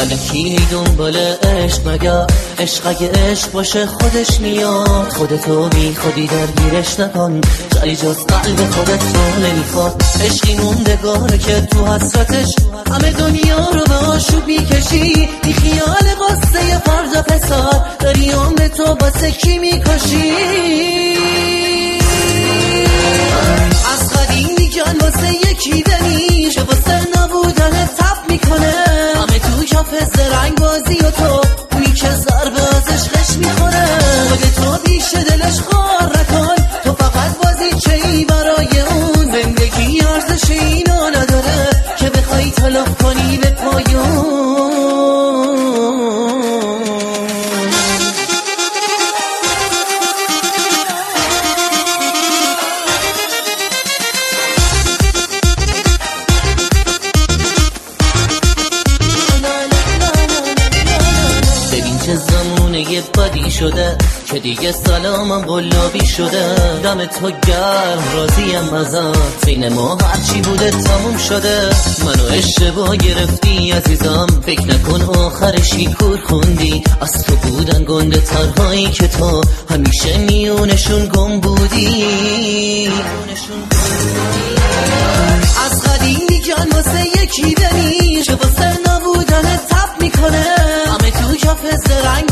الکی دنبال عشق مگر عشق اگه عشق باشه خودش میاد. خودتو بی خودی درگیرش نکن، جایی جز قلب خودت رو نمیخواد. عشقی موندگاره که تو حسرتش همه دنیا رو به آشوب میکشی. بی خیال قصه فردا پسر داری عمر تو واسه کی میکشی. از قدیم میگن واسه یکی بمیشه، واسه نبودن تب میکنه. همه تو کف زرنگ بازی و تو توی که ضربه از عشقش میخوره. خودتو بیشه دلش خار نکن، تو فقط بازی چهی برای اون. زندگی ارزش اینو نداره که بخوای تلف کنی به پایون. زمونه یه بدی شده که دیگه سلامم قلابی شده. دم تو گرم راضیم ازت، بین ما هرچی بوده تموم شده. منو اشتباه گرفتی عزیزم، فکر نکن آخرشی کور خوندی. از تو بودن گنده ترهایی که تو همیشه میونشون گم بودی. از قدیم میگن واسه یکی بمیشه، واسه نبودن تب میکنه. همه تو کف زرنگ